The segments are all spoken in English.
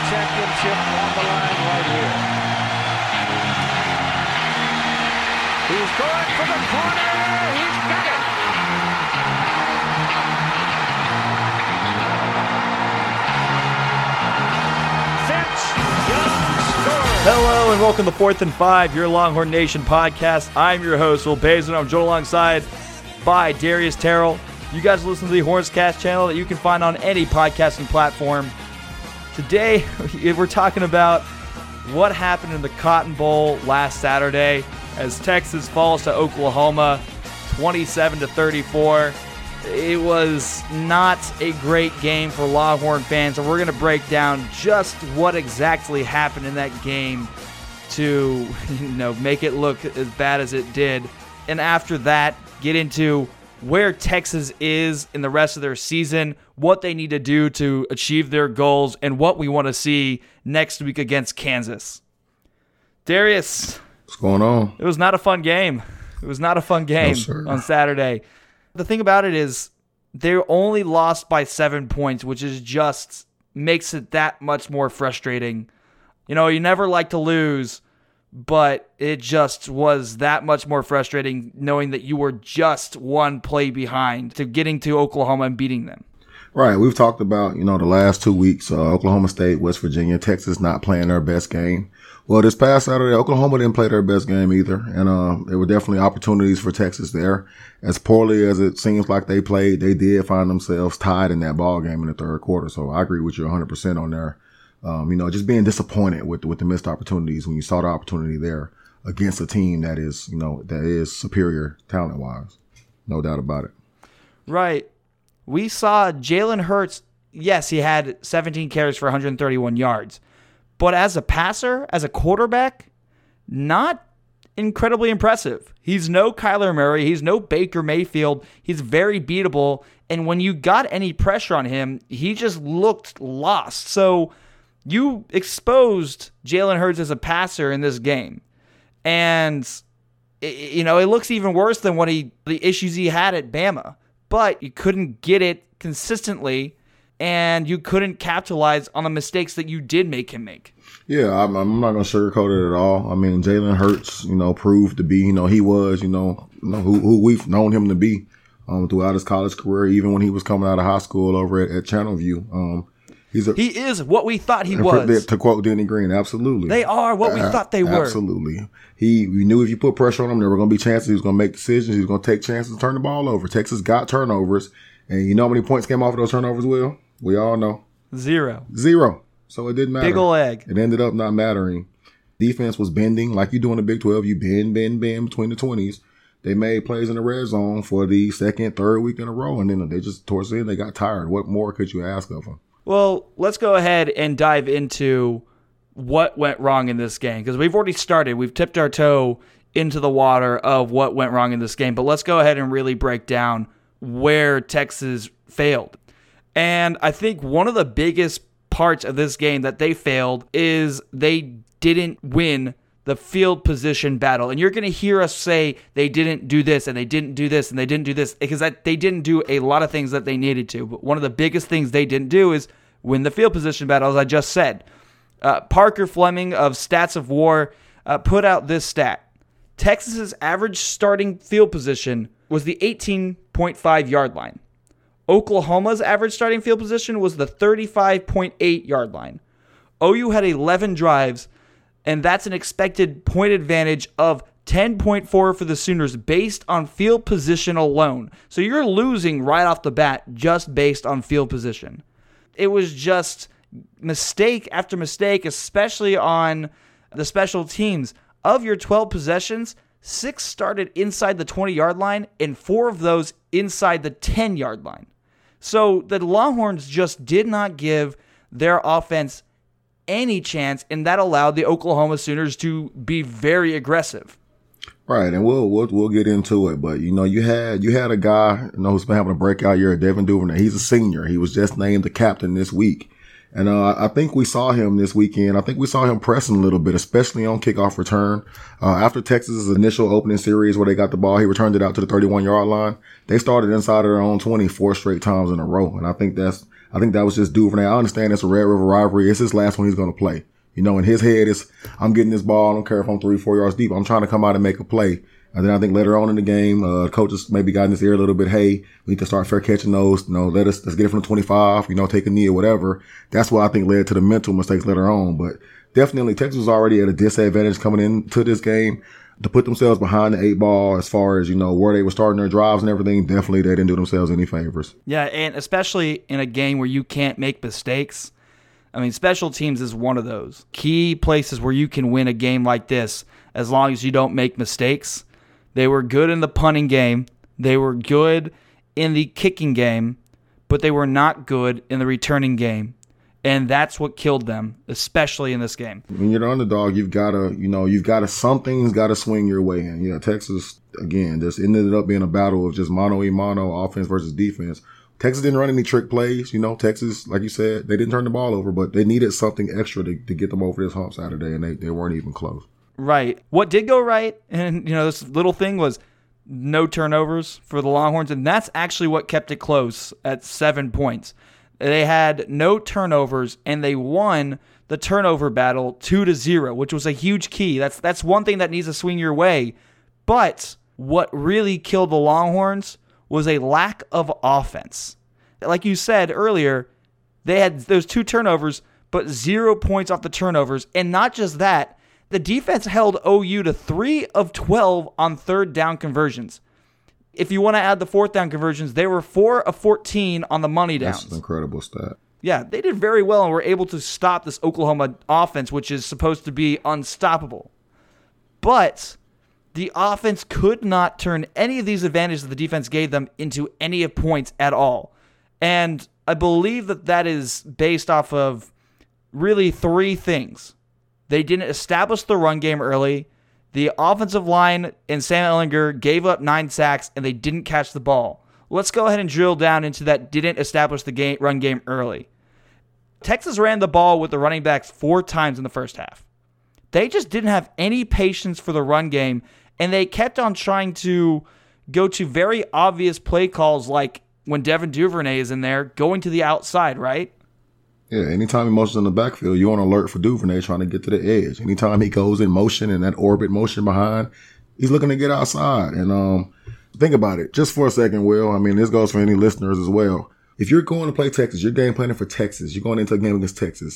championship on the line right here. He's going for the corner. He's got it. Hello and welcome to 4th and 5, your Longhorn Nation podcast. I'm your host, Will Basin. I'm joined alongside by Darius Terrell. You guys listen to the Hornscast channel that you can find on any podcasting platform. Today, we're talking about what happened in the Cotton Bowl last Saturday as Texas falls to Oklahoma 27-34. It was not a great game for Longhorn fans, and we're going to break down just what exactly happened in that game to, make it look as bad as it did. And after that, get into where Texas is in the rest of their season, what they need to do to achieve their goals, and what we want to see next week against Kansas. Darius. What's going on? It was not a fun game. On Saturday. The thing about it is they only lost by 7 points, which is just makes it that much more frustrating. You never like to lose, but it just was that much more frustrating knowing that you were just one play behind to getting to Oklahoma and beating them. Right. We've talked about, the last 2 weeks, Oklahoma State, West Virginia, Texas not playing their best game. Well, this past Saturday, Oklahoma didn't play their best game either. And there were definitely opportunities for Texas there. As poorly as it seems like they played, they did find themselves tied in that ball game in the third quarter. So I agree with you 100% on there. Just being disappointed with the missed opportunities when you saw the opportunity there against a team that is superior talent-wise. No doubt about it. Right. We saw Jalen Hurts. Yes, he had 17 carries for 131 yards. But as a passer, as a quarterback, not incredibly impressive. He's no Kyler Murray. He's no Baker Mayfield. He's very beatable. And when you got any pressure on him, he just looked lost. So you exposed Jalen Hurts as a passer in this game. And, it looks even worse than the issues he had at Bama. But you couldn't get it consistently, and you couldn't capitalize on the mistakes that you did make him make. Yeah, I'm not going to sugarcoat it at all. I mean, Jalen Hurts, proved to be, he was, who we've known him to be throughout his college career, even when he was coming out of high school over at Channelview. He is what we thought he was. To quote Denny Green, absolutely. They are what we thought they were. Absolutely. We knew if you put pressure on him, there were going to be chances. He was going to make decisions. He was going to take chances to turn the ball over. Texas got turnovers. And you know how many points came off of those turnovers, Will? We all know. Zero. So it didn't matter. Big ol' egg. It ended up not mattering. Defense was bending like you do in the Big 12. You bend between the 20s. They made plays in the red zone for the second, third week in a row. And then they just, towards the end, they got tired. What more could you ask of them? Well, let's go ahead and dive into what went wrong in this game, because we've already started. We've tipped our toe into the water of what went wrong in this game, but let's go ahead and really break down where Texas failed. And I think one of the biggest parts of this game that they failed is they didn't win the field position battle. And you're going to hear us say they didn't do this and they didn't do this and they didn't do this, because they didn't do a lot of things that they needed to. But one of the biggest things they didn't do is win the field position battle, as I just said. Parker Fleming of Stats of War put out this stat. Texas's average starting field position was the 18.5 yard line. Oklahoma's average starting field position was the 35.8 yard line. OU had 11 drives, and that's an expected point advantage of 10.4 for the Sooners based on field position alone. So you're losing right off the bat just based on field position. It was just mistake after mistake, especially on the special teams. Of your 12 possessions, 6 started inside the 20-yard line, and 4 of those inside the 10-yard line. So the Longhorns just did not give their offense any chance, and that allowed the Oklahoma Sooners to be very aggressive. Right, and we'll get into it, but you had a guy who's been having a breakout year, Devin Duvernay. He's a senior. He was just named the captain this week, And I think we saw him this weekend. I think we saw him pressing a little bit, especially on kickoff return. After Texas' initial opening series where they got the ball, he returned it out to the 31-yard line. They started inside of their own 20 4 straight times in a row. And I think that was just Duvernay. I understand it's a Red River rivalry. It's his last one he's going to play. You know, in his head is, I'm getting this ball. I don't care if I'm 3-4 yards deep. I'm trying to come out and make a play. And then I think later on in the game, coaches maybe got in his ear a little bit. Hey, we need to start fair catching those. You know, let's get it from the 25, you know, take a knee or whatever. That's what I think led to the mental mistakes later on. But definitely Texas was already at a disadvantage coming into this game to put themselves behind the 8 ball as far as, you know, where they were starting their drives and everything. Definitely they didn't do themselves any favors. Yeah. And especially in a game where you can't make mistakes. I mean, special teams is one of those key places where you can win a game like this as long as you don't make mistakes. They were good in the punting game. They were good in the kicking game, but they were not good in the returning game. And that's what killed them, especially in this game. When you're the underdog, something's got to swing your way. And yeah, Texas, again, just ended up being a battle of just mano-a-mano offense versus defense. Texas didn't run any trick plays. You know, Texas, like you said, they didn't turn the ball over, but they needed something extra to get them over this hump Saturday, and they weren't even close. Right. What did go right, and you know, this little thing was no turnovers for the Longhorns, and that's actually what kept it close at 7 points. They had no turnovers, and they won the turnover battle 2-0, which was a huge key. That's one thing that needs to swing your way. But what really killed the Longhorns was a lack of offense. Like you said earlier, they had those 2 turnovers, but 0 points off the turnovers, and not just that. The defense held OU to 3 of 12 on third down conversions. If you want to add the fourth down conversions, they were 4 of 14 on the money downs. That's an incredible stat. Yeah, they did very well and were able to stop this Oklahoma offense, which is supposed to be unstoppable. But the offense could not turn any of these advantages that the defense gave them into any of points at all. And I believe that is based off of really 3 things. They didn't establish the run game early. The offensive line and Sam Ehlinger gave up 9 sacks, and they didn't catch the ball. Let's go ahead and drill down into that didn't establish the run game early. Texas ran the ball with the running backs 4 times in the first half. They just didn't have any patience for the run game, and they kept on trying to go to very obvious play calls like when Devin Duvernay is in there, going to the outside, right? Yeah, anytime he motions in the backfield, you're on alert for Duvernay trying to get to the edge. Anytime he goes in motion and that orbit motion behind, he's looking to get outside. And think about it just for a second, Will. I mean, this goes for any listeners as well. If you're going to play Texas, you're game planning for Texas, you're going into a game against Texas,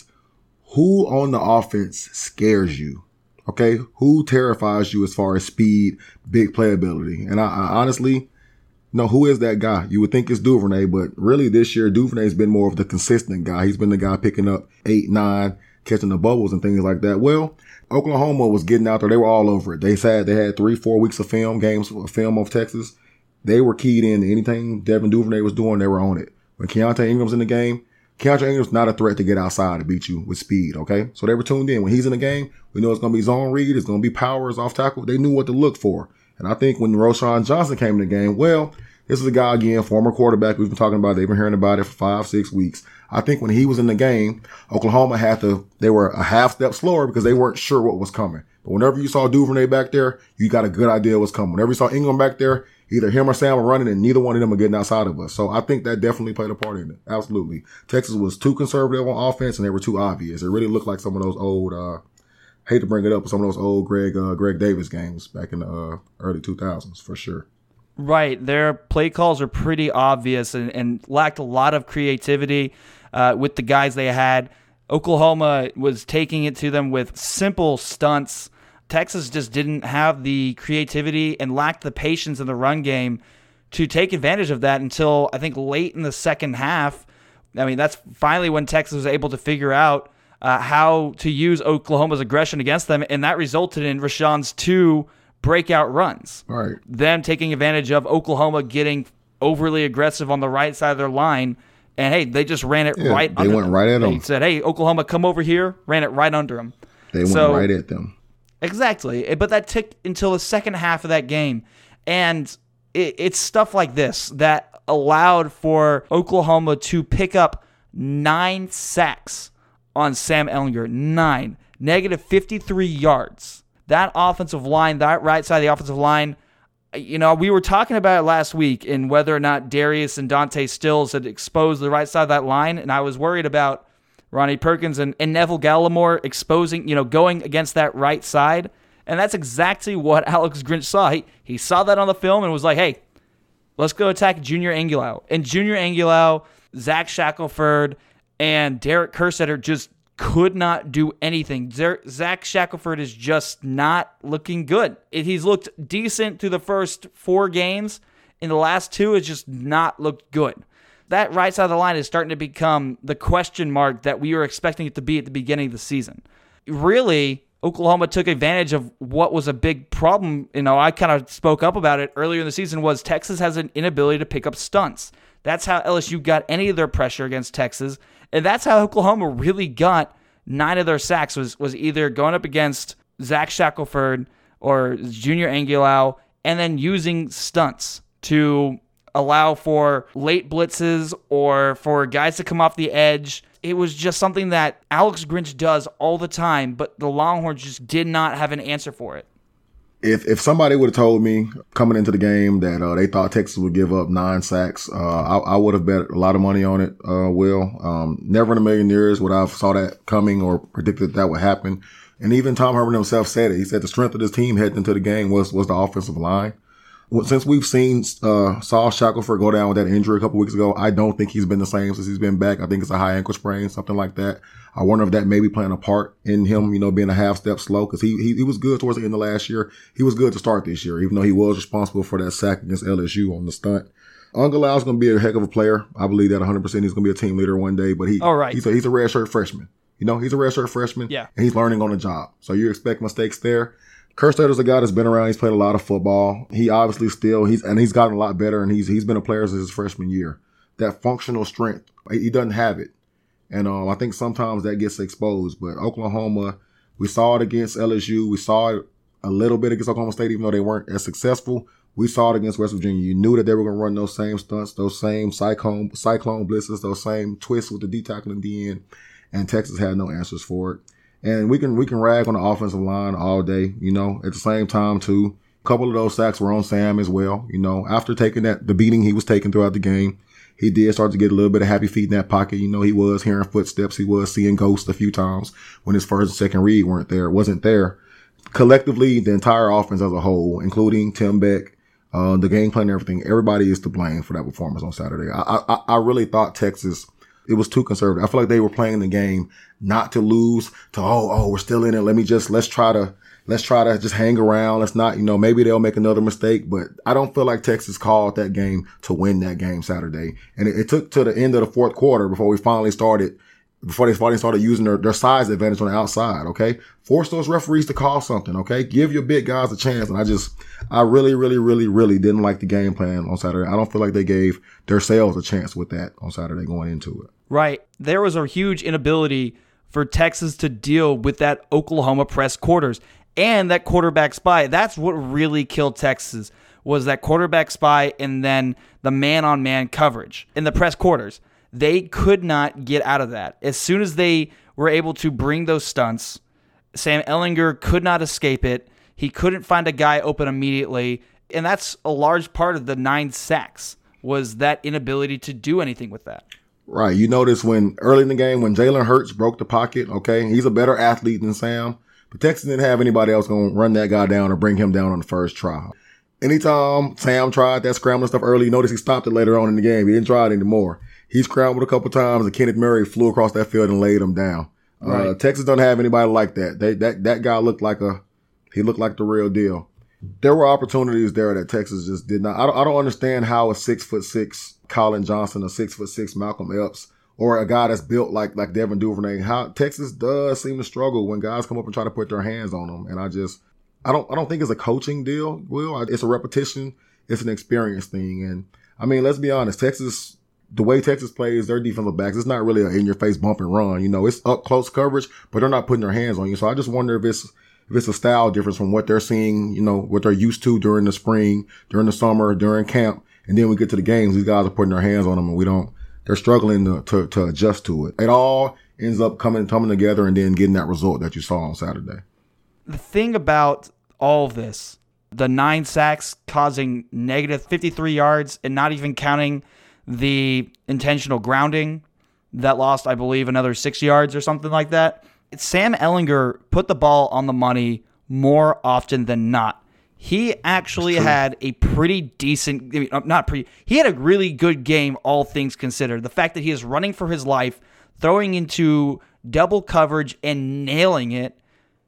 who on the offense scares you? Okay? Who terrifies you as far as speed, big playability? And I honestly... No, who is that guy? You would think it's Duvernay, but really this year, Duvernay's been more of the consistent guy. He's been the guy picking up 8, 9, catching the bubbles and things like that. Well, Oklahoma was getting out there. They were all over it. They said they had 3-4 weeks of film of Texas. They were keyed in to anything Devin Duvernay was doing. They were on it. When Keontae Ingram's in the game, Keontae Ingram's not a threat to get outside to beat you with speed, okay? So they were tuned in. When he's in the game, we know it's going to be zone read. It's going to be powers off tackle. They knew what to look for. And I think when Roschon Johnson came in the game, well, this is a guy, again, former quarterback. We've been talking about it. They've been hearing about it for 5-6 weeks. I think when he was in the game, Oklahoma they were a half step slower because they weren't sure what was coming. But whenever you saw Duvernay back there, you got a good idea what's coming. Whenever you saw Ingram back there, either him or Sam were running and neither one of them are getting outside of us. So I think that definitely played a part in it. Absolutely. Texas was too conservative on offense and they were too obvious. It really looked like some of those old, hate to bring it up, but some of those old Greg Davis games back in the early 2000s for sure. Right. Their play calls are pretty obvious and lacked a lot of creativity with the guys they had. Oklahoma was taking it to them with simple stunts. Texas just didn't have the creativity and lacked the patience in the run game to take advantage of that until I think late in the second half. I mean, that's finally when Texas was able to figure out how to use Oklahoma's aggression against them, and that resulted in Roschon's 2 breakout runs. Right. Them taking advantage of Oklahoma getting overly aggressive on the right side of their line, and hey, they just ran it right under them. They went right at them. They said, hey, Oklahoma, come over here, ran it right under them. They went right at them. Exactly. But that took until the second half of that game, and it's stuff like this that allowed for Oklahoma to pick up 9 sacks on Sam Ehlinger. 9. Negative 53 yards. That offensive line, that right side of the offensive line, we were talking about it last week in whether or not Darius and Dante Stills had exposed the right side of that line, and I was worried about Ronnie Perkins and Neville Gallimore exposing, going against that right side, and that's exactly what Alex Grinch saw. He saw that on the film and was like, hey, let's go attack Junior Angulau. And Junior Angulau, Zach Shackelford, and Derek Kerstetter just could not do anything. Zach Shackelford is just not looking good. He's looked decent through the first 4 games. In the last 2, it's just not looked good. That right side of the line is starting to become the question mark that we were expecting it to be at the beginning of the season. Really, Oklahoma took advantage of what was a big problem. I kind of spoke up about it earlier in the season, was Texas has an inability to pick up stunts. That's how LSU got any of their pressure against Texas. And that's how Oklahoma really got 9 of their sacks, was either going up against Zach Shackelford or Junior Angulau and then using stunts to allow for late blitzes or for guys to come off the edge. It was just something that Alex Grinch does all the time, but the Longhorns just did not have an answer for it. If somebody would have told me coming into the game that they thought Texas would give up 9 sacks, I would have bet a lot of money on it, Will. Never in a million years would I have saw that coming or predicted that would happen. And even Tom Herman himself said it. He said the strength of this team heading into the game was the offensive line. Since we've seen Saul Shackelford go down with that injury a couple weeks ago, I don't think he's been the same since he's been back. I think it's a high ankle sprain, something like that. I wonder if that may be playing a part in him, being a half step slow, because he was good towards the end of last year. He was good to start this year, even though he was responsible for that sack against LSU on the stunt. Angulau is going to be a heck of a player. I believe that 100%. He's going to be a team leader one day, but he's a redshirt freshman. He's a redshirt freshman, yeah, and he's learning on the job. So you expect mistakes there. Kerstetter's a guy that's been around. He's played a lot of football. He obviously he's gotten a lot better, and he's been a player since his freshman year. That functional strength, he doesn't have it. And I think sometimes that gets exposed. But Oklahoma, we saw it against LSU. We saw it a little bit against Oklahoma State, even though they weren't as successful. We saw it against West Virginia. You knew that they were going to run those same stunts, those same cyclone blitzes, those same twists with the D tackle in the end. And Texas had no answers for it. And we can rag on the offensive line all day, at the same time too. A couple of those sacks were on Sam as well. After taking the beating he was taking throughout the game, he did start to get a little bit of happy feet in that pocket. He was hearing footsteps. He was seeing ghosts a few times when his first and second read wasn't there. Collectively, the entire offense as a whole, including Tim Beck, the game plan and everything, everybody is to blame for that performance on Saturday. I really thought Texas, it was too conservative. I feel like they were playing the game not to lose, to, we're still in it. Let's try to just hang around. Let's not, maybe they'll make another mistake, but I don't feel like Texas called that game to win that game Saturday. And it took to the end of the fourth quarter before they finally started using their size advantage on the outside. Okay. Force those referees to call something. Okay. Give your big guys a chance. And I really, really, really, really didn't like the game plan on Saturday. I don't feel like they gave themselves a chance with that on Saturday going into it. Right. There was a huge inability for Texas to deal with that Oklahoma press quarters and that quarterback spy. That's what really killed Texas, was that quarterback spy and then the man-on-man coverage in the press quarters. They could not get out of that. As soon as they were able to bring those stunts, Sam Ehlinger could not escape it. He couldn't find a guy open immediately, and that's a large part of the 9 sacks, was that inability to do anything with that. Right. You notice when early in the game, when Jalen Hurts broke the pocket, okay, he's a better athlete than Sam, but Texas didn't have anybody else going to run that guy down or bring him down on the first try. Anytime Sam tried that scrambling stuff early, you notice he stopped it later on in the game. He didn't try it anymore. He scrambled a couple times, and Kenneth Murray flew across that field and laid him down. Right. Texas doesn't have anybody like that. That guy looked like the real deal. There were opportunities there that Texas just did not. I don't understand how a 6'6" Colin Johnson, a 6'6" Malcolm Epps, or a guy that's built like Devin Duvernay, how Texas does seem to struggle when guys come up and try to put their hands on them. And I don't think it's a coaching deal, Will. It's a repetition. It's an experience thing. And I mean, let's be honest, Texas, the way Texas plays, their defensive backs, it's not really an in-your-face bump and run. It's up close coverage, but they're not putting their hands on you. So I just wonder if it's a style difference from what they're seeing, what they're used to during the spring, during the summer, during camp. And then we get to the games, these guys are putting their hands on them and they're struggling to adjust to it. It all ends up coming together and then getting that result that you saw on Saturday. The thing about all of this, the 9 sacks causing negative 53 yards and not even counting the intentional grounding that lost, I believe, another 6 yards or something like that. Sam Ehlinger put the ball on the money more often than not. He actually had a pretty decent, he had a really good game, all things considered. The fact that he is running for his life, throwing into double coverage and nailing it,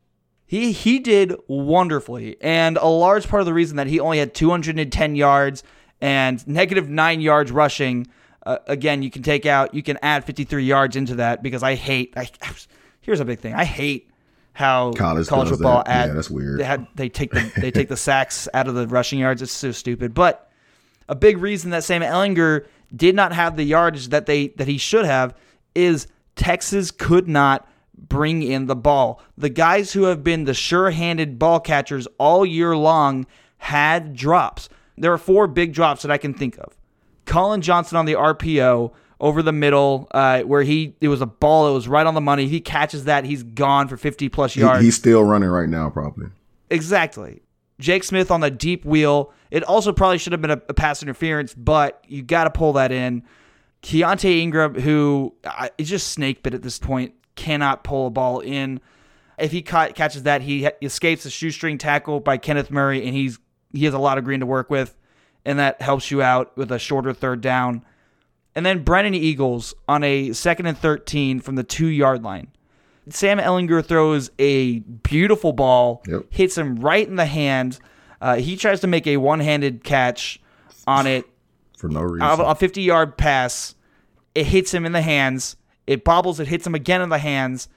he did wonderfully. And a large part of the reason that he only had 210 yards and negative 9 yards rushing, again, you can add 53 yards into that because here's a big thing. I hate how college football that's weird. They take the sacks out of the rushing yards. It's so stupid. But a big reason that Sam Ehlinger did not have the yardage that he should have is Texas could not bring in the ball. The guys who have been the sure-handed ball catchers all year long had drops. There are 4 big drops that I can think of. Colin Johnson on the RPO over the middle, where it was a ball that was right on the money. If he catches that, he's gone for 50-plus yards. He's still running right now, probably. Exactly. Jake Smith on the deep wheel. It also probably should have been a pass interference, but you got to pull that in. Keontae Ingram, who is just snake bit at this point, cannot pull a ball in. If he catches that, he escapes a shoestring tackle by Kenneth Murray, and he has a lot of green to work with, and that helps you out with a shorter third down. And then Brennan Eagles on a 2nd and 13 from the 2-yard line. Sam Ehlinger throws a beautiful ball, hits him right in the hand. He tries to make a one-handed catch on it. For no reason. A 50-yard pass. It hits him in the hands. It bobbles. It hits him again in the hands.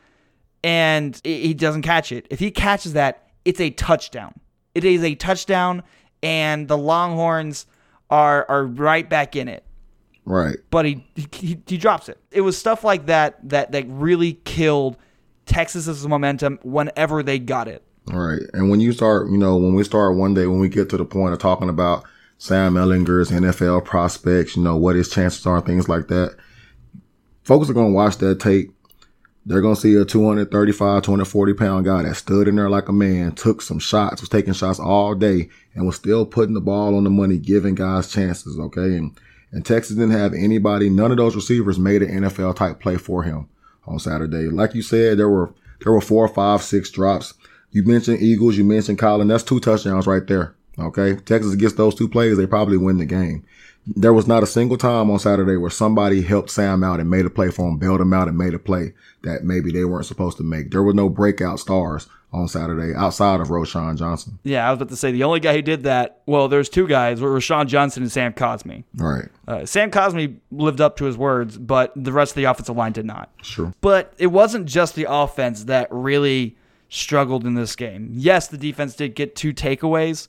And he doesn't catch it. If he catches that, it's a touchdown. It is a touchdown, and the Longhorns are right back in it. Right. But he drops it. It was stuff like that really killed Texas's momentum whenever they got it. All right. And when you start, when we get to the point of talking about Sam Ehlinger's NFL prospects, what his chances are and things like that, folks are going to watch that tape. They're going to see a 235, 240-pound guy that stood in there like a man, took some shots, was taking shots all day, and was still putting the ball on the money, giving guys chances, okay? And Texas didn't have anybody. None of those receivers made an NFL-type play for him on Saturday. Like you said, there were 4, 5, 6 drops. You mentioned Eagles. You mentioned Colin. That's 2 touchdowns right there, okay? Texas gets those 2 plays, they probably win the game. There was not a single time on Saturday where somebody helped Sam out and made a play for him, bailed him out and made a play that maybe they weren't supposed to make. There were no breakout stars on Saturday outside of Roschon Johnson. Yeah, I was about to say the only guy who did that, well, there's 2 guys, were Roschon Johnson and Sam Cosmi. Right. Sam Cosmi lived up to his words, but the rest of the offensive line did not. Sure. But it wasn't just the offense that really struggled in this game. Yes, the defense did get 2 takeaways,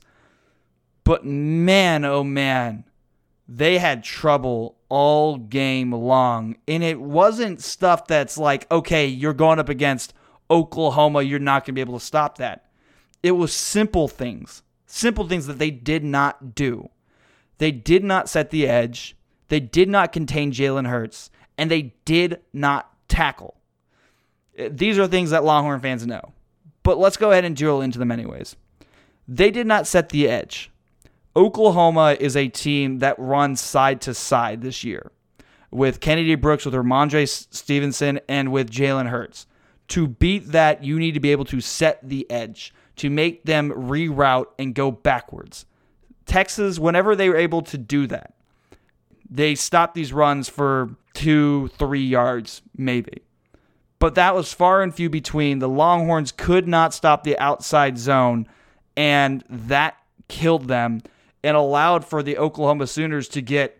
but man, oh man, they had trouble all game long. And it wasn't stuff that's like, okay, you're going up against Oklahoma, you're not going to be able to stop that. It was simple things that they did not do. They did not set the edge. They did not contain Jalen Hurts. And they did not tackle. These are things that Longhorn fans know. But let's go ahead and drill into them anyways. They did not set the edge. Oklahoma is a team that runs side to side this year with Kennedy Brooks, with Ramondre Stevenson, and with Jalen Hurts. To beat that, you need to be able to set the edge, to make them reroute and go backwards. Texas, whenever they were able to do that, they stopped these runs for 2-3 yards, maybe. But that was far and few between. The Longhorns could not stop the outside zone, and that killed them and allowed for the Oklahoma Sooners to get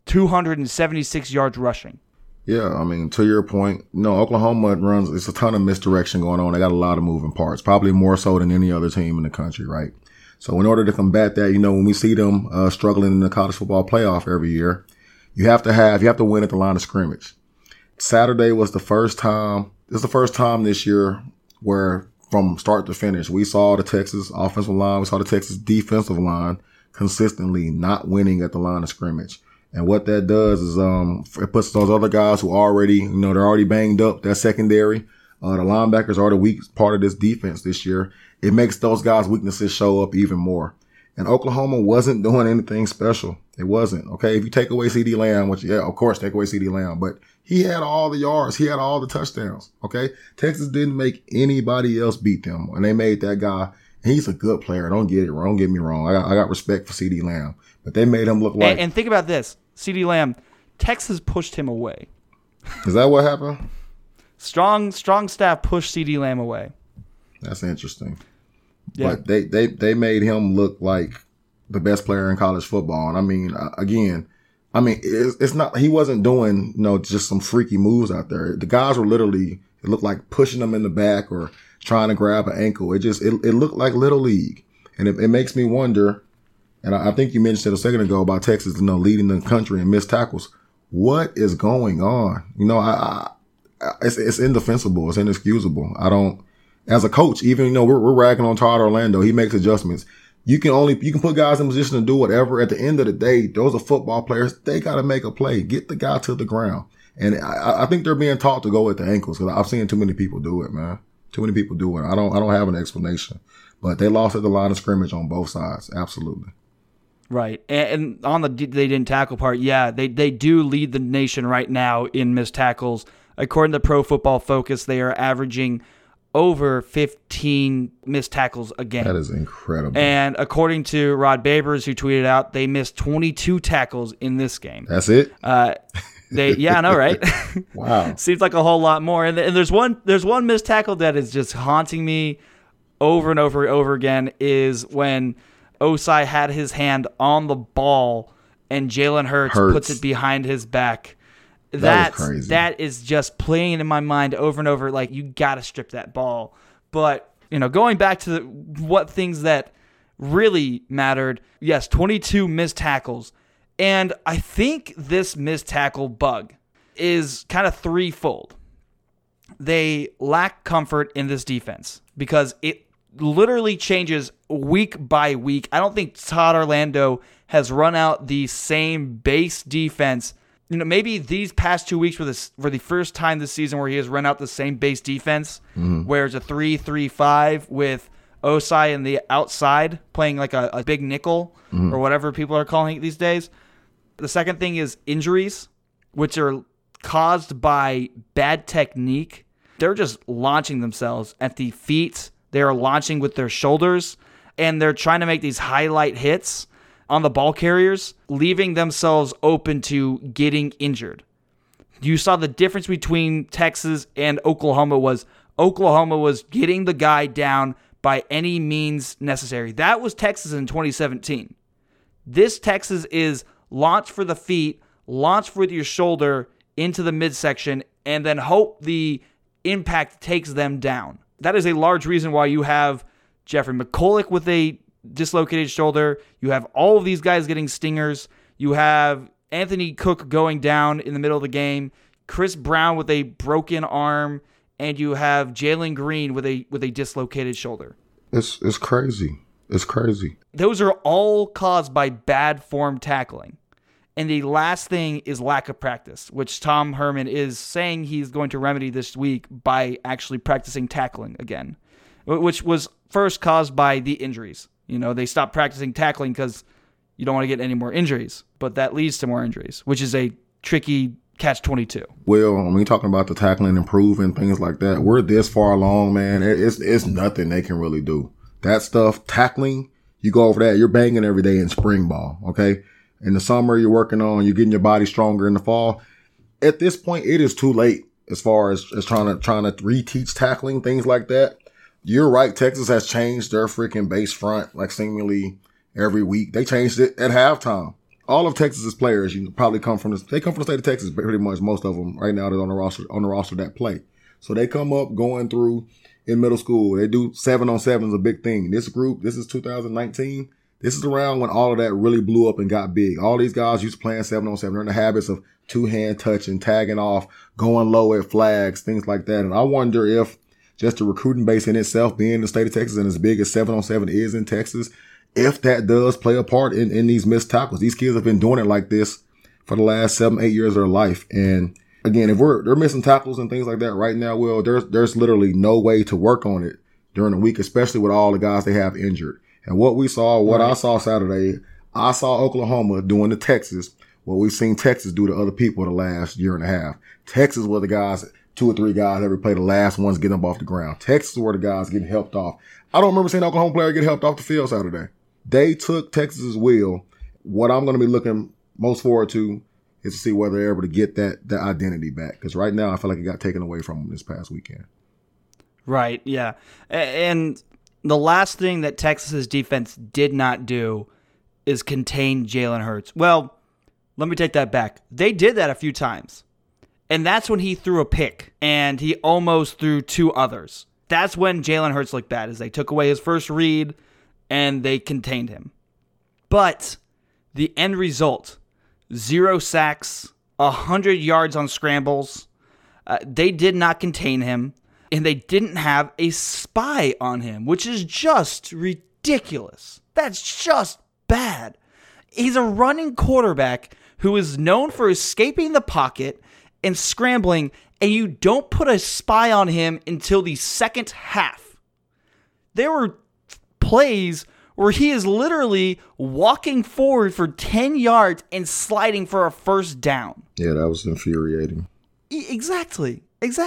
276 yards rushing. Yeah, I mean, to your point, Oklahoma runs, it's a ton of misdirection going on. They got a lot of moving parts, probably more so than any other team in the country, right? So in order to combat that, when we see them struggling in the college football playoff every year, you have to win at the line of scrimmage. Saturday was the first time this year where from start to finish, we saw the Texas offensive line, we saw the Texas defensive line consistently not winning at the line of scrimmage. And what that does is it puts those other guys who already, they're already banged up, that secondary. The linebackers are the weak part of this defense this year. It makes those guys' weaknesses show up even more. And Oklahoma wasn't doing anything special. It wasn't. Okay, if you take away CeeDee Lamb, which, yeah, of course, take away CeeDee Lamb, but he had all the yards. He had all the touchdowns. Okay, Texas didn't make anybody else beat them. And they made that guy. He's a good player. Don't get me wrong. I got respect for CeeDee Lamb. But they made him look like... And think about this. CeeDee Lamb, Texas pushed him away. Is that what happened? Strong staff pushed CeeDee Lamb away. That's interesting. Yeah. But they made him look like the best player in college football. And I mean, again, it's not, he wasn't doing, just some freaky moves out there. The guys were literally, it looked like pushing them in the back or trying to grab an ankle. It looked like Little League. And it makes me wonder, and I think you mentioned it a second ago about Texas, leading the country in missed tackles. What is going on? It's indefensible. It's inexcusable. As a coach, even, we're ragging on Todd Orlando. He makes adjustments. You can put guys in position to do whatever. At the end of the day, those are football players. They got to make a play. Get the guy to the ground. And I think they're being taught to go at the ankles because I've seen too many people do it, man. Too many people do it. I don't have an explanation, but they lost at the line of scrimmage on both sides. Absolutely. Right. And on the they didn't tackle part, yeah, they do lead the nation right now in missed tackles. According to Pro Football Focus, they are averaging over 15 missed tackles a game. That is incredible. And according to Rod Babers, who tweeted out, they missed 22 tackles in this game. That's it? Yeah, I know, right? Wow. Seems like a whole lot more. And there's one missed tackle that is just haunting me over and over and over again is when Osai had his hand on the ball and Jalen Hurts puts it behind his back. That's crazy. That is just playing in my mind over and over. Like, you got to strip that ball. But, going back to what things that really mattered, yes, 22 missed tackles. And I think this missed tackle bug is kind of threefold. They lack comfort in this defense because it literally changes week by week. I don't think Todd Orlando has run out the same base defense. Maybe these past 2 weeks were the first time this season where he has run out the same base defense, where it's a 3-3-5 with Osai in the outside playing like a big nickel or whatever people are calling it these days. The second thing is injuries, which are caused by bad technique. They're just launching themselves at the feet. They are launching with their shoulders, and they're trying to make these highlight hits on the ball carriers, leaving themselves open to getting injured. You saw the difference between Texas and Oklahoma was getting the guy down by any means necessary. That was Texas in 2017. This Texas is launch for the feet, launch with your shoulder into the midsection, and then hope the impact takes them down. That is a large reason why you have Jeffrey McCulloch with a dislocated shoulder. You have all of these guys getting stingers. You have Anthony Cook going down in the middle of the game, Chris Brown with a broken arm, and you have Jalen Green with a dislocated shoulder. It's crazy. It's crazy. Those are all caused by bad form tackling. And the last thing is lack of practice, which Tom Herman is saying he's going to remedy this week by actually practicing tackling again, which was first caused by the injuries. They stopped practicing tackling because you don't want to get any more injuries, but that leads to more injuries, which is a tricky catch-22. Well, when you're talking about the tackling improving, things like that, we're this far along, man. It's nothing they can really do. That stuff, tackling, you go over that, you're banging every day in spring ball, okay? In the summer, you're working on, you're getting your body stronger in the fall. At this point, it is too late as far as trying to reteach tackling, things like that. You're right. Texas has changed their freaking base front like seemingly every week. They changed it at halftime. All of Texas's players, probably come from the state of Texas, pretty much most of them right now that are on the roster that play. So they come up going through in middle school. They do 7-on-7 is a big thing. This group, this is 2019. This is around when all of that really blew up and got big. All these guys used to playing 7-on-7. They're in the habits of two-hand touching, tagging off, going low at flags, things like that. And I wonder if just the recruiting base in itself being in the state of Texas and as big as 7-on-7 is in Texas, if that does play a part in these missed tackles. These kids have been doing it like this for the last 7-8 years of their life. And again, if they're missing tackles and things like that right now, Will, there's literally no way to work on it during the week, especially with all the guys they have injured. And what I saw Saturday, I saw Oklahoma doing to Texas what we've seen Texas do to other people the last year and a half. Texas were the guys, 2 or 3 guys every play, the last ones getting up off the ground. Texas were the guys getting helped off. I don't remember seeing an Oklahoma player get helped off the field Saturday. They took Texas's will. What I'm going to be looking most forward to is to see whether they're able to get that identity back. Because right now, I feel like it got taken away from them this past weekend. Right, yeah. And the last thing that Texas's defense did not do is contain Jalen Hurts. Well, let me take that back. They did that a few times. And that's when he threw a pick, and he almost threw 2 others. That's when Jalen Hurts looked bad, as they took away his first read, and they contained him. But the end result, 0 sacks, 100 yards on scrambles. They did not contain him, and they didn't have a spy on him, which is just ridiculous. That's just bad. He's a running quarterback who is known for escaping the pocket and scrambling, and you don't put a spy on him until the second half. There were plays where he is literally walking forward for 10 yards and sliding for a first down. Yeah, that was infuriating. Exactly.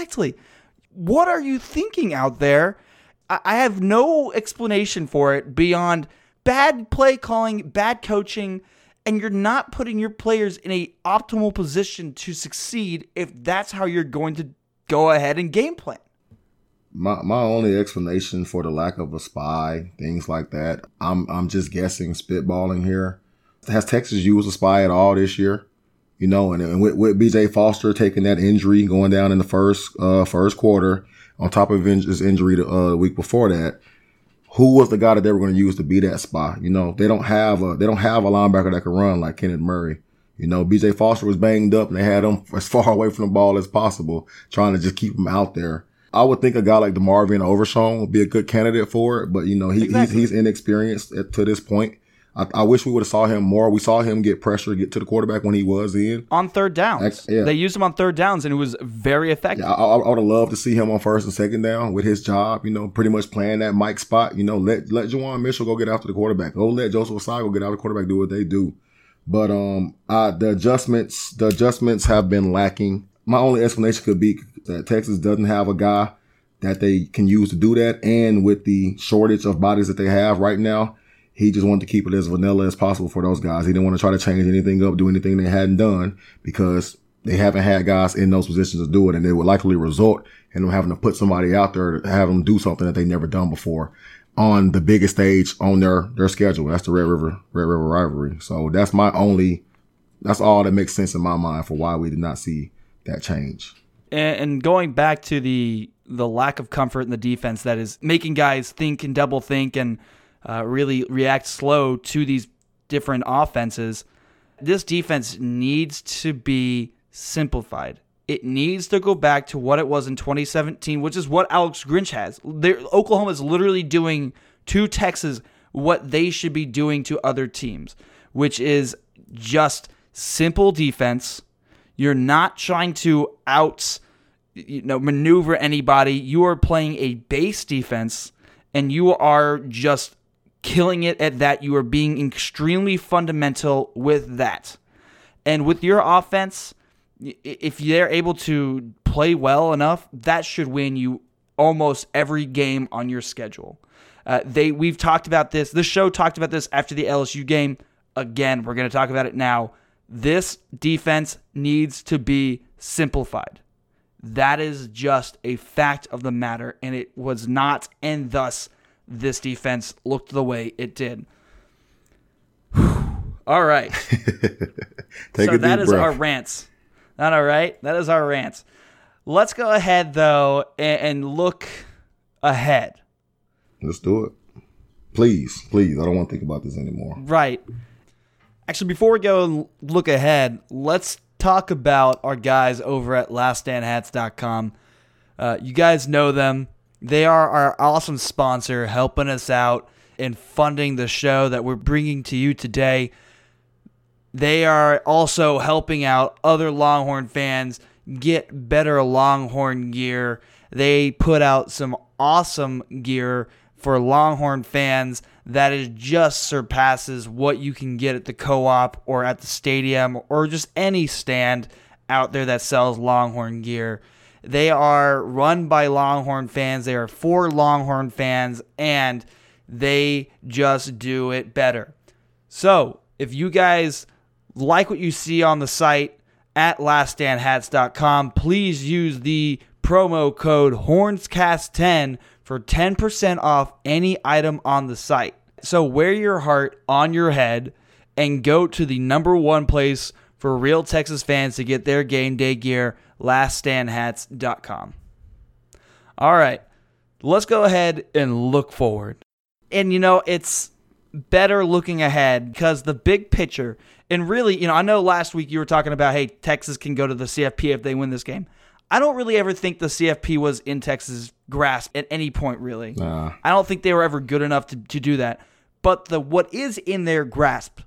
What are you thinking out there? I have no explanation for it beyond bad play calling, bad coaching, and you're not putting your players in a optimal position to succeed if that's how you're going to go ahead and game plan. My only explanation for the lack of a spy, things like that, I'm just guessing, spitballing here. Has Texas used a spy at all this year? You know, and with B.J. Foster taking that injury, going down in the first quarter, on top of his injury the week before that, who was the guy that they were going to use to be that spy? You know, they don't have a linebacker that can run like Kenneth Murray. You know, B.J. Foster was banged up, and they had him as far away from the ball as possible, trying to just keep him out there. I would think a guy like DeMarvion Overshown would be a good candidate for it, but you know, he's inexperienced to this point. I wish we would have saw him more. We saw him get pressure, get to the quarterback when he was in. On third downs. They used him on third downs, and it was very effective. Yeah, I would have loved to see him on first and second down with his job, you know, pretty much playing that Mike spot. You know, let Juwan Mitchell go get after the quarterback. Go let Joseph Ossai go get after the quarterback, do what they do. But the adjustments have been lacking. My only explanation could be that Texas doesn't have a guy that they can use to do that. And with the shortage of bodies that they have right now, he just wanted to keep it as vanilla as possible for those guys. He didn't want to try to change anything up, do anything they hadn't done, because they haven't had guys in those positions to do it. And they would likely result in them having to put somebody out there to have them do something that they never done before on the biggest stage on their schedule. That's the Red River rivalry. So that's all that makes sense in my mind for why we did not see that change. And going back to the lack of comfort in the defense that is making guys think and double think and really react slow to these different offenses, this defense needs to be simplified. It needs to go back to what it was in 2017, which is what Alex Grinch has. Oklahoma is literally doing to Texas what they should be doing to other teams, which is just simple defense. You're not trying to maneuver anybody. You are playing a base defense, and you are just killing it at that. You are being extremely fundamental with that. And with your offense, if they're able to play well enough, that should win you almost every game on your schedule. We've talked about this. This show talked about this after the LSU game. Again, we're going to talk about it now. This defense needs to be simplified. That is just a fact of the matter, and it was not, and thus this defense looked the way it did. All right. So that is our rants. Not all right. That is our rants. Let's go ahead, though, and look ahead. Let's do it. Please. I don't want to think about this anymore. Right. Actually, before we go and look ahead, let's talk about our guys over at laststandhats.com. You guys know them. They are our awesome sponsor, helping us out in funding the show that we're bringing to you today. They are also helping out other Longhorn fans get better Longhorn gear. They put out some awesome gear for Longhorn fans that is just surpasses what you can get at the co-op or at the stadium or just any stand out there that sells Longhorn gear. They are run by Longhorn fans. They are for Longhorn fans, and they just do it better. So, if you guys like what you see on the site at laststandhats.com, please use the promo code HornsCast10 for 10% off any item on the site. So wear your heart on your head and go to the number one place for real Texas fans to get their game day gear, laststandhats.com. All right, let's go ahead and look forward. And, it's better looking ahead because the big picture, and really, I know last week you were talking about, hey, Texas can go to the CFP if they win this game. I don't really ever think the CFP was in Texas' grasp at any point, really. Nah. I don't think they were ever good enough to do that. But what is in their grasp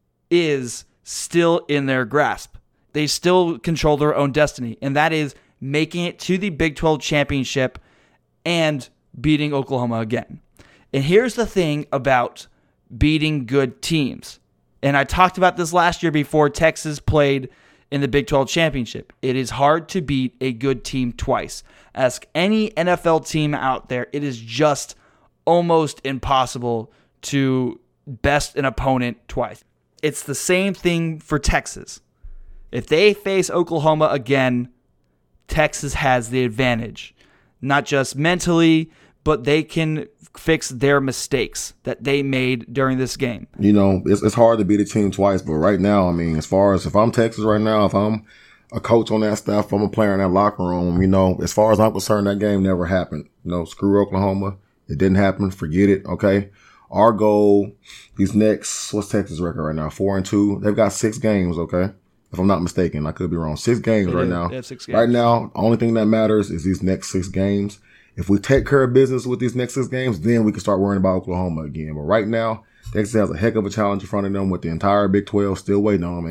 is still in their grasp. They still control their own destiny, and that is making it to the Big 12 championship and beating Oklahoma again. And here's the thing about beating good teams. And I talked about this last year before Texas played in the Big 12 championship. It is hard to beat a good team twice. Ask any NFL team out there. It is just almost impossible to best an opponent twice. It's the same thing for Texas. If they face Oklahoma again, Texas has the advantage. Not just mentally, but they can fix their mistakes that they made during this game. It's hard to beat a team twice, but right now, as far as if I'm Texas right now, if I'm a coach on that staff, if I'm a player in that locker room, as far as I'm concerned, that game never happened. Screw Oklahoma. It didn't happen. Forget it. Okay. Our goal, these next, what's Texas record right now? 4-2. They've got 6 games. Okay. If I'm not mistaken, I could be wrong. 6 games right now. They have 6 games. Right now, the only thing that matters is these next 6 games. If we take care of business with these next 6 games, then we can start worrying about Oklahoma again. But right now, Texas has a heck of a challenge in front of them with the entire Big 12 still waiting on them.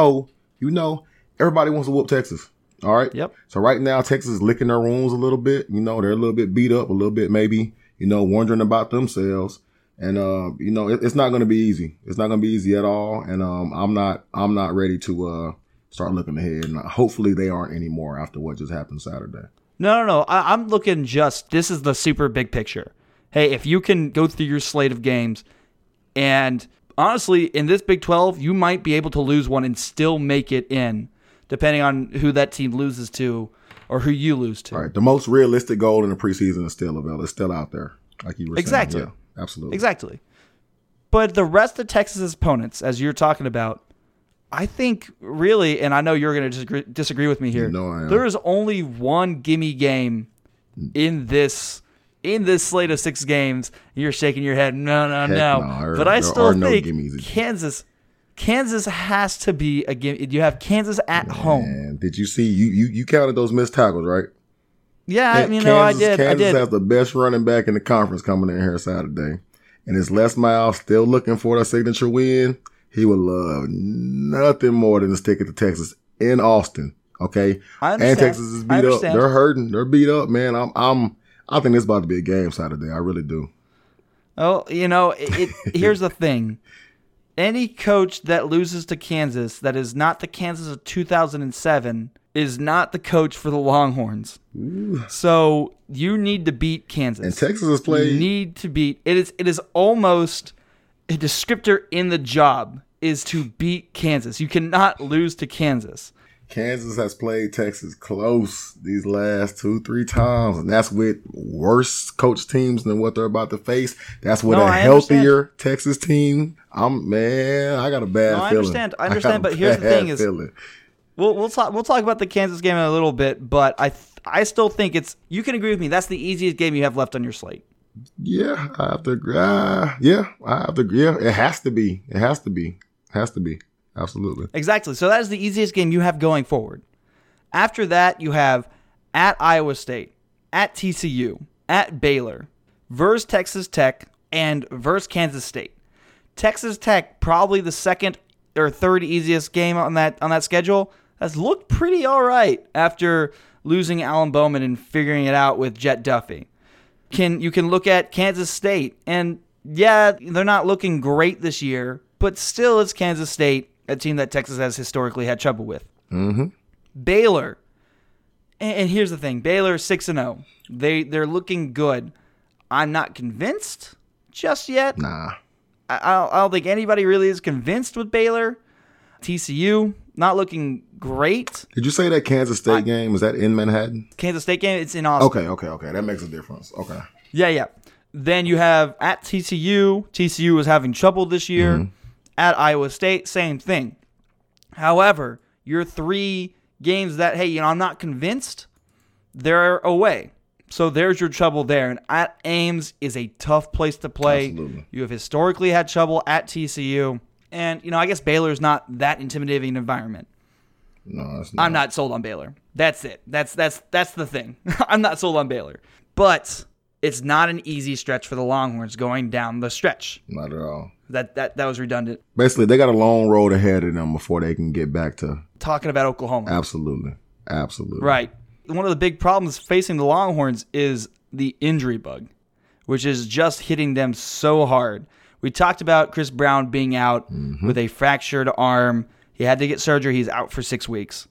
And everybody wants to whoop Texas. All right? Yep. So right now, Texas is licking their wounds a little bit. They're a little bit beat up, a little bit maybe, wondering about themselves. And, it's not going to be easy. It's not going to be easy at all. And I'm not ready to start looking ahead. And hopefully they aren't anymore after what just happened Saturday. No. I'm looking this is the super big picture. Hey, if you can go through your slate of games, and honestly, in this Big 12, you might be able to lose one and still make it in, depending on who that team loses to or who you lose to. All right. The most realistic goal in the preseason is still available. It's still out there, like you were exactly. saying. Yeah, absolutely. Exactly. But the rest of Texas's opponents, as you're talking about, I think really, and I know you're going to disagree with me here. I am. There is only one gimme game in this slate of 6 games. You're shaking your head. No. But I still think Kansas has to be a gimme. You have Kansas at home. Did you see you counted those missed tackles, right? Yeah, I did. Kansas has the best running back in the conference coming in here Saturday, and it's Les Miles still looking for the signature win. He would love nothing more than to stick it to Texas in Austin. Okay. I understand. And Texas is beat up. They're hurting. They're beat up, man. I think this is about to be a game Saturday. I really do. Oh, here's the thing. Any coach that loses to Kansas that is not the Kansas of 2007 is not the coach for the Longhorns. Ooh. So you need to beat Kansas. And Texas has played. You need to beat. It is almost a descriptor in the job is to beat Kansas. You cannot lose to Kansas. Kansas has played Texas close these last 2-3 times, and that's with worse coach teams than what they're about to face. That's with a healthier Texas team. I got a bad feeling. I understand, but here's the thing: we'll talk about the Kansas game in a little bit, but I still think you can agree with me. That's the easiest game you have left on your slate. Yeah, I have to agree. I have to agree. Yeah, it has to be. It has to be. Absolutely. Exactly. So that is the easiest game you have going forward. After that, you have at Iowa State, at TCU, at Baylor, versus Texas Tech, and versus Kansas State. Texas Tech, probably the second or third easiest game on that schedule has looked pretty all right after losing Alan Bowman and figuring it out with Jet Duffy. You can look at Kansas State, and yeah, they're not looking great this year, but still it's Kansas State, a team that Texas has historically had trouble with. Mm-hmm. Baylor, and here's the thing, Baylor 6-0. They're looking good. I'm not convinced just yet. Nah. I don't think anybody really is convinced with Baylor. TCU, not looking great. Did you say that Kansas State game, was that in Manhattan? Kansas State game, it's in Austin. Okay. That makes a difference. Okay. Yeah. Then you have at TCU. TCU was having trouble this year. Mm-hmm. At Iowa State, same thing. However, your 3 games that, hey, I'm not convinced, they're away. So there's your trouble there. And at Ames is a tough place to play. Absolutely. You have historically had trouble at TCU. And, I guess Baylor's not that intimidating an environment. No, it's not. I'm not sold on Baylor. That's it. That's the thing. I'm not sold on Baylor. But it's not an easy stretch for the Longhorns going down the stretch. Not at all. That was redundant. Basically, they got a long road ahead of them before they can get back to talking about Oklahoma. Absolutely. Right. One of the big problems facing the Longhorns is the injury bug, which is just hitting them so hard. We talked about Chris Brown being out with a fractured arm. He had to get surgery. He's out for 6 weeks.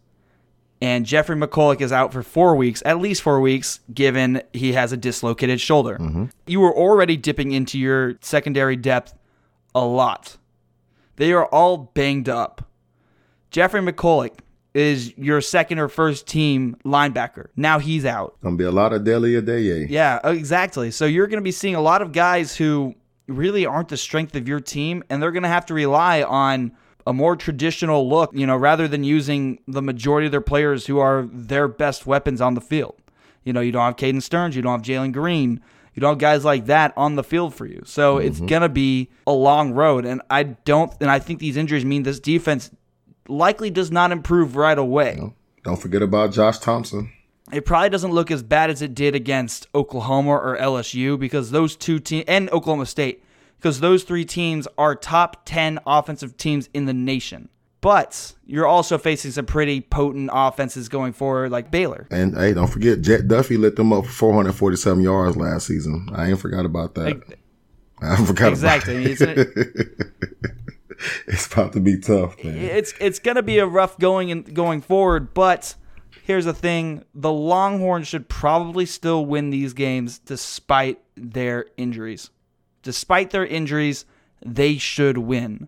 And Jeffrey McCulloch is out for 4 weeks, at least 4 weeks, given he has a dislocated shoulder. Mm-hmm. You were already dipping into your secondary depth a lot. They are all banged up. Jeffrey McCulloch is your second or first team linebacker. Now he's out. Gonna be a lot of Dele Adeye. Yeah, exactly. So you're going to be seeing a lot of guys who really aren't the strength of your team, and they're going to have to rely on a more traditional look, rather than using the majority of their players who are their best weapons on the field. You don't have Caden Stearns, you don't have Jalen Green, you don't have guys like that on the field for you. So it's going to be a long road, and I think these injuries mean this defense likely does not improve right away. No. Don't forget about Josh Thompson. It probably doesn't look as bad as it did against Oklahoma or LSU, because those two teams, and Oklahoma State, because those 3 teams are top 10 offensive teams in the nation. But you're also facing some pretty potent offenses going forward, like Baylor. And, hey, don't forget, Jet Duffy lit them up for 447 yards last season. I ain't forgot about that. I forgot exactly. about it. It's about to be tough, man. It's going to be a rough going forward, but here's the thing. The Longhorns should probably still win these games despite their injuries. Despite their injuries, they should win.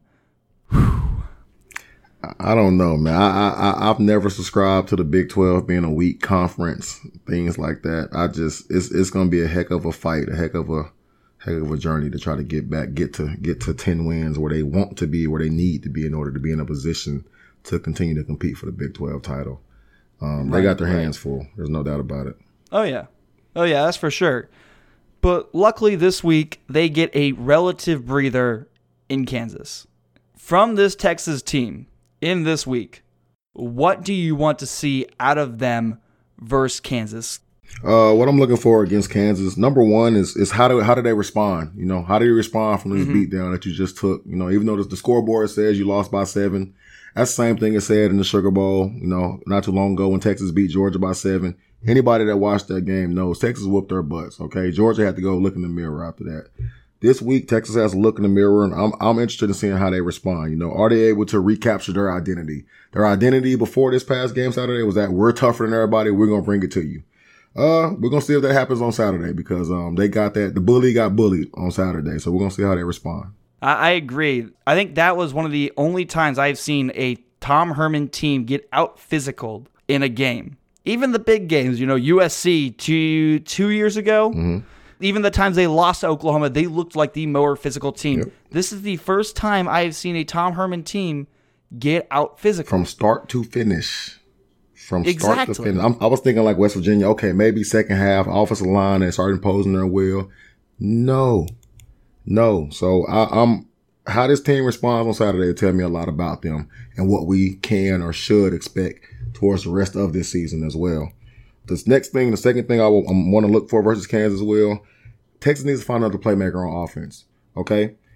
I don't know, man. I've never subscribed to the Big 12 being a weak conference, things like that. It's going to be a heck of a fight, a heck of a journey to try to get to 10 wins where they want to be, where they need to be in order to be in a position to continue to compete for the Big 12 title. They got their hands full. There's no doubt about it. Oh yeah, that's for sure. But luckily this week, they get a relative breather in Kansas. From this Texas team in this week, what do you want to see out of them versus Kansas? What I'm looking for against Kansas, number one is how do they respond? How do you respond from this beatdown that you just took? Even though the scoreboard says you lost by 7, that's the same thing it said in the Sugar Bowl, not too long ago when Texas beat Georgia by 7. Anybody that watched that game knows Texas whooped their butts, okay? Georgia had to go look in the mirror after that. This week, Texas has to look in the mirror, and I'm interested in seeing how they respond. Are they able to recapture their identity? Their identity before this past game Saturday was that we're tougher than everybody, we're going to bring it to you. We're going to see if that happens on Saturday because they got that. The bully got bullied on Saturday, so we're going to see how they respond. I agree. I think that was one of the only times I've seen a Tom Herman team get out-physicaled in a game. Even the big games, USC 2 years ago, even the times they lost to Oklahoma, they looked like the more physical team. Yep. This is the first time I've seen a Tom Herman team get out physical. From start to finish. Start to finish. I was thinking like West Virginia, okay, maybe second half, offensive line, they start imposing their will. No. So I'm how this team responds on Saturday will tell me a lot about them and what we can or should expect towards the rest of this season as well. The second thing I want to look for versus Kansas as well, Texas needs to find another playmaker on offense. Okay?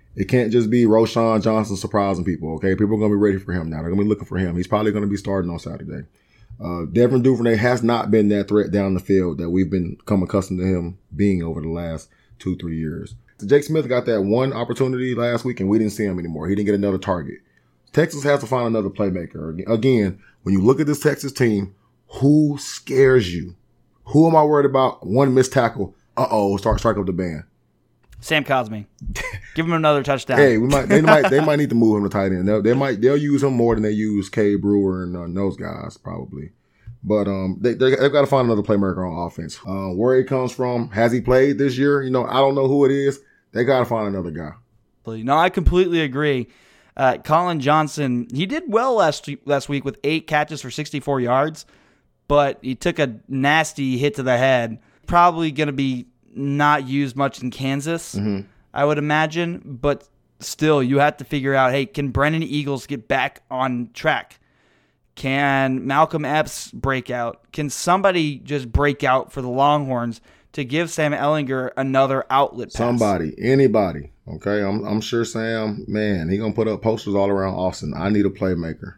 It can't just be Roschon Johnson surprising people, okay? People are going to be ready for him now. They're going to be looking for him. He's probably going to be starting on Saturday. Devin Duvernay has not been that threat down the field that we've become accustomed to him being over the last 2-3 years. Jake Smith got that one opportunity last week, and we didn't see him anymore. He didn't get another target. Texas has to find another playmaker. Again, when you look at this Texas team, who scares you? Who am I worried about? One missed tackle. Strike up the band. Sam Cosmi. Give him another touchdown. Hey, they might need to move him to tight end. They'll use him more than they use Cade Brewer and those guys probably. But they've got to find another playmaker on offense. Where he comes from, has he played this year? I don't know who it is. They got to find another guy. No, I completely agree. Colin Johnson, he did well last week with 8 catches for 64 yards, but he took a nasty hit to the head. Probably going to be not used much in Kansas, I would imagine. But still, you have to figure out, hey, can Brennan Eagles get back on track? Can Malcolm Epps break out? Can somebody just break out for the Longhorns to give Sam Ehlinger another outlet pass? Somebody, anybody. Okay, I'm sure Sam, man, he going to put up posters all around Austin. I need a playmaker.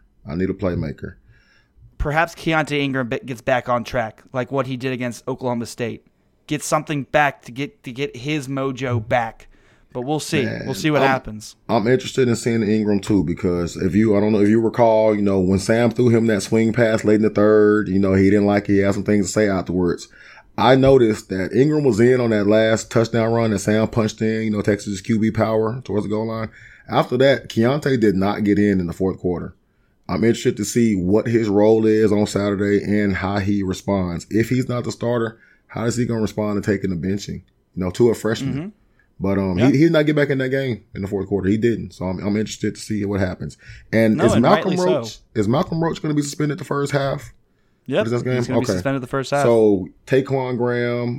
Perhaps Keontae Ingram gets back on track, like what he did against Oklahoma State. Get something back to get his mojo back. But we'll see. Man, we'll see what happens. I'm interested in seeing Ingram too, because I don't know if you recall, when Sam threw him that swing pass late in the third, he didn't like it. He had some things to say afterwards. I noticed that Ingram was in on that last touchdown run that Sam punched in, Texas QB power towards the goal line. After that, Keontae did not get in the fourth quarter. I'm interested to see what his role is on Saturday and how he responds. If he's not the starter, how is he going to respond to taking the benching, to a freshman? But he did not get back in that game in the fourth quarter. He didn't. So I'm interested to see what happens. And is Malcolm Roach going to be suspended the first half? Yep. He's going to be suspended the first half. So Taquan Graham,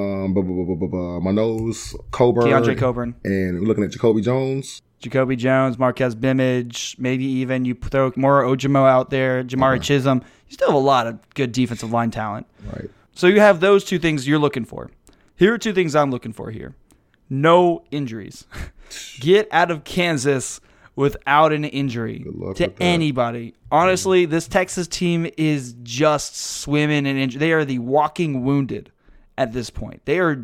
Coburn. Keandre Coburn. And we're looking at Jacoby Jones. Marquez Bimage, maybe even you throw Mora Ojimo out there, Jamari Chisholm. You still have a lot of good defensive line talent. Right. So you have those two things you're looking for. Here are two things I'm looking for here. No injuries. Get out of Kansas without an injury to anybody. Honestly, this Texas team is just swimming in injury. They are the walking wounded at this point. Their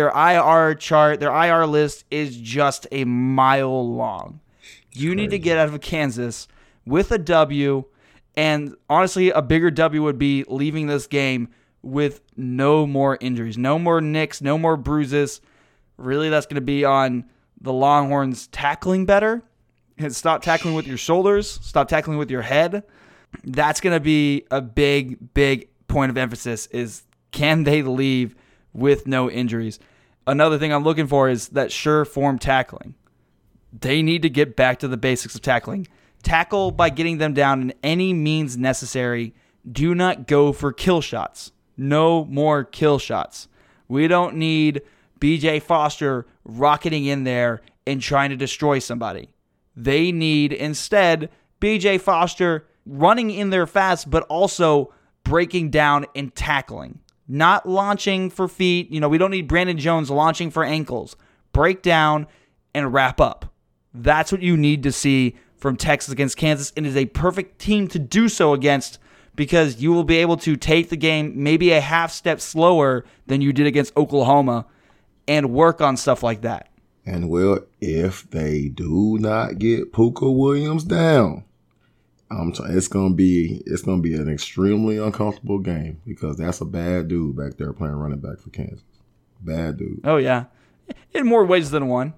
IR chart, their IR list is just a mile long. You need to get out of Kansas with a W, and honestly, a bigger W would be leaving this game with no more injuries, no more nicks, no more bruises. Really, that's going to be on the Longhorns tackling better. Stop tackling with your shoulders. Stop tackling with your head. That's going to be a big, big point of emphasis is can they leave with no injuries? Another thing I'm looking for is that sure form tackling. They need to get back to the basics of tackling. Tackle by getting them down in any means necessary. Do not go for kill shots. No more kill shots. We don't need BJ Foster rocketing in there and trying to destroy somebody. They need instead BJ Foster running in there fast, but also breaking down and tackling. Not launching for feet. We don't need Brandon Jones launching for ankles. Break down and wrap up. That's what you need to see from Texas against Kansas, and it is a perfect team to do so against because you will be able to take the game maybe a half step slower than you did against Oklahoma and work on stuff like that. And if they do not get Puka Williams down, it's gonna be an extremely uncomfortable game because that's a bad dude back there playing running back for Kansas. Bad dude. Oh yeah, in more ways than one.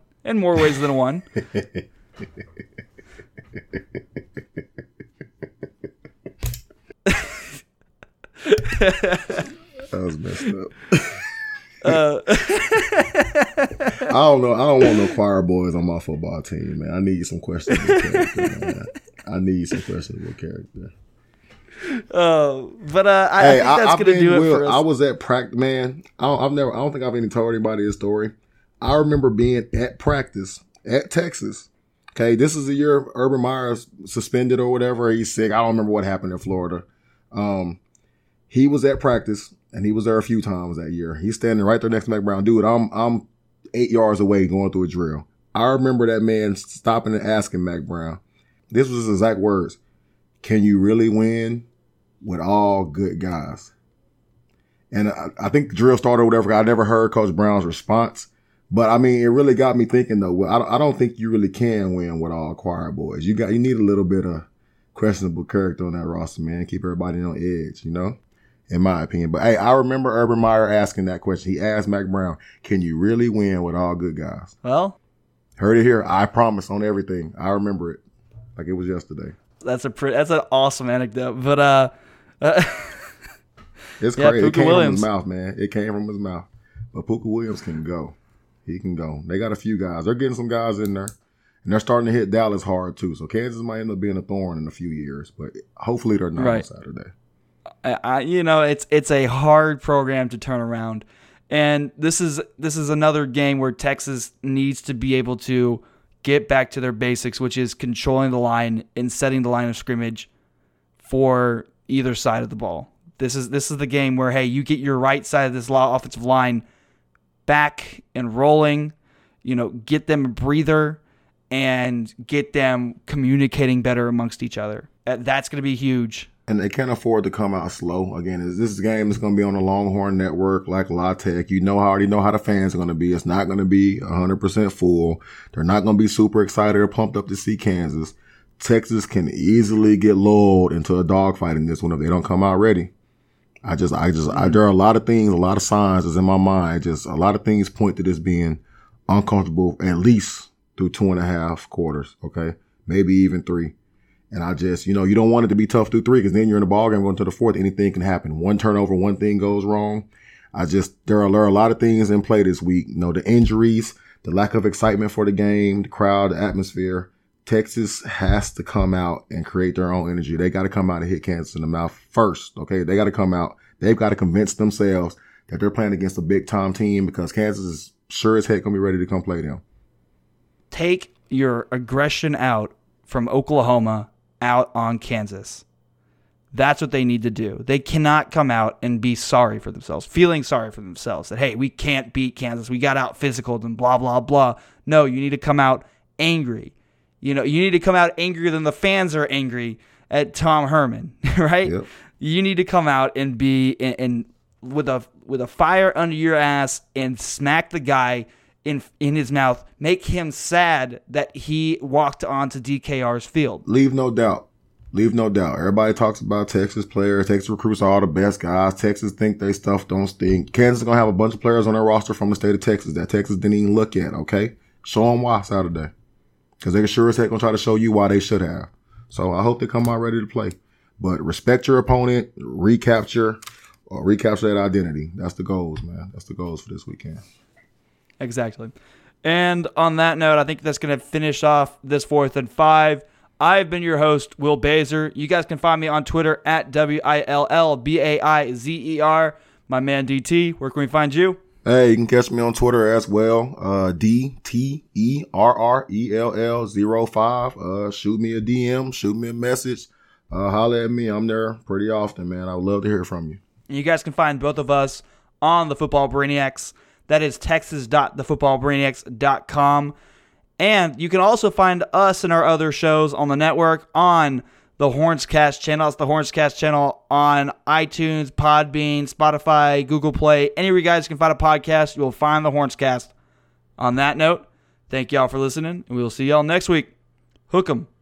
That was messed up. I don't know. I don't want no choir boys on my football team, man. I need some questionable character, man. I think that's gonna do it for us. I was at practice, man. I don't think I've even told anybody this story. I remember being at practice at Texas. Okay, this is the year Urban Meyer's suspended or whatever. He's sick. I don't remember what happened in Florida. He was at practice, and he was there a few times that year. He's standing right there next to Mac Brown. Dude, I'm 8 yards away going through a drill. I remember that man stopping and asking Mack Brown. This was his exact words. Can you really win with all good guys? And I think the drill started or whatever. I never heard Coach Brown's response. But, I mean, it really got me thinking, though. I don't think you really can win with all choir boys. You need a little bit of questionable character on that roster, man. Keep everybody on edge, you know, in my opinion. But, hey, I remember Urban Meyer asking that question. He asked Mack Brown, can you really win with all good guys? Well, heard it here. I promise on everything. I remember it like it was yesterday. That's an awesome anecdote. But it's crazy. It came from his mouth, man. It came from his mouth. But Pooka Williams can go. He can go. They got a few guys. They're getting some guys in there. And they're starting to hit Dallas hard, too. So Kansas might end up being a thorn in a few years. But hopefully they're not on Saturday. It's a hard program to turn around. And this is another game where Texas needs to be able to get back to their basics, which is controlling the line and setting the line of scrimmage for either side of the ball. This is the game where, hey, you get your right side of this offensive line back and rolling, get them a breather and get them communicating better amongst each other. That's going to be huge. And they can't afford to come out slow. Again, this game is going to be on the Longhorn Network like La Tech. You already know how the fans are going to be. It's not going to be 100% full. They're not going to be super excited or pumped up to see Kansas. Texas can easily get lulled into a dogfight in this one if they don't come out ready. There are a lot of things, a lot of signs that's in my mind. Just a lot of things point to this being uncomfortable at least through 2.5 quarters. Okay. Maybe even 3. And I just, you don't want it to be tough through 3 because then you're in the ballgame going to the 4th. Anything can happen. One turnover, one thing goes wrong. There are a lot of things in play this week. The injuries, the lack of excitement for the game, the crowd, the atmosphere. Texas has to come out and create their own energy. They got to come out and hit Kansas in the mouth first. Okay. They got to come out. They've got to convince themselves that they're playing against a big time team because Kansas is sure as heck going to be ready to come play them. Take your aggression out from Oklahoma out on Kansas. That's what they need to do. They cannot come out and be sorry for themselves, feeling sorry for themselves that, hey, we can't beat Kansas. We got out physical and blah, blah, blah. No, you need to come out angry. You need to come out angrier than the fans are angry at Tom Herman, right? Yep. You need to come out and be with a fire under your ass and smack the guy in his mouth, make him sad that he walked onto DKR's field. Leave no doubt. Everybody talks about Texas players. Texas recruits are all the best guys. Texas think they stuff don't stink. Kansas is going to have a bunch of players on their roster from the state of Texas that Texas didn't even look at, okay? Show them why Saturday. Because they're sure as heck going to try to show you why they should have. So I hope they come out ready to play. But respect your opponent, recapture that identity. That's the goals, man. That's the goals for this weekend. Exactly. And on that note, I think that's going to finish off this 4th and 5. I've been your host, Will Bazer. You guys can find me on Twitter at WILLBAIZER. My man DT, where can we find you? Hey, you can catch me on Twitter as well. DTERRELL05. Shoot me a DM, shoot me a message. Holler at me. I'm there pretty often, man. I would love to hear from you. You guys can find both of us on the Football Brainiacs. That is texas.thefootballbrainiacs.com. And you can also find us and our other shows on the network on the Hornscast channel. It's the Hornscast channel on iTunes, Podbean, Spotify, Google Play. Anywhere you guys can find a podcast, you will find the Hornscast. On that note, thank y'all for listening, and we will see y'all next week. Hook 'em.